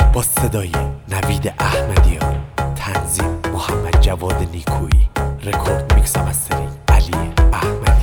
با صدای نوید احمدیان، تنظیم محمد جواد نیکویی، رکورد میکس و مسترینگ علی احمدی.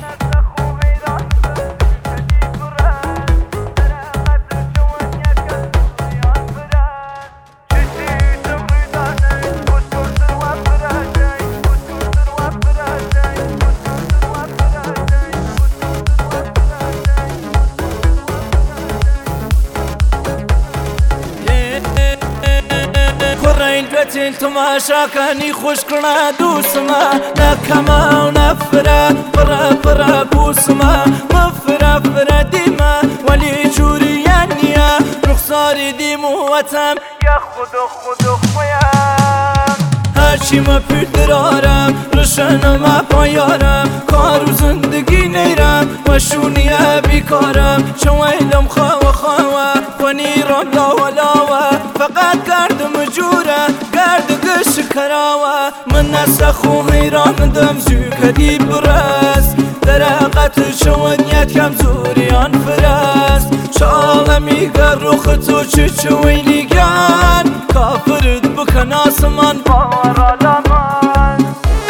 تل تماشا كاني خوش كنا دوسما نكما ونفرا فرا فرا بوسما مفرا فرا ديما ولي جوريانيا رخصاري ديمو وتم يا خدو خويا هرچی ما پیدرارم روشن ما پایارم کار و زندگی نیرم و شونیه بیکارم شویلم خوا کنی رام لاوه فقط گردم جوره گرد گش کراوه من نسخو حیراندم زوکدی برس درقت شونیت کم زوریان فرست شالمی گر روخ تو چویلیگن کافرد بکن آسمان باور آدمان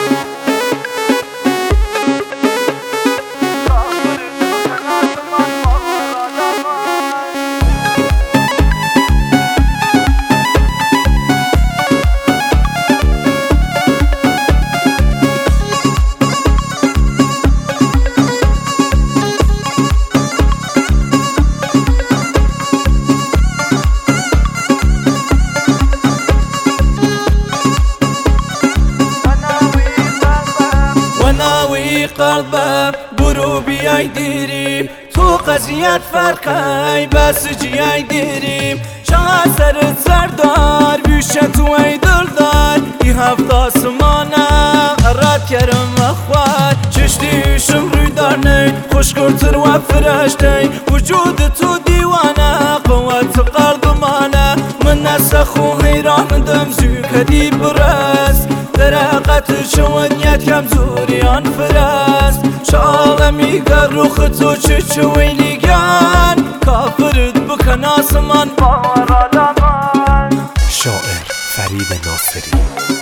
قلبم برو بیای دیریم تو قضیت فرقای بس جیای دیریم چقدر سرت سردار بیشه تو ای دلدار ای هفت آسمانم رد کرم اخوار چشتیشم روی دارنی خوشگرتر و فرشتی وجود تو دیوانه قوت قلبمانه من نسخو حیراندم زوکدی برست درقت شونیت کم زوریان فرست شالمی گر روخ تو چویلیگن کافرد بکن آسمان باور آدمان. شاعر فرید ناصری.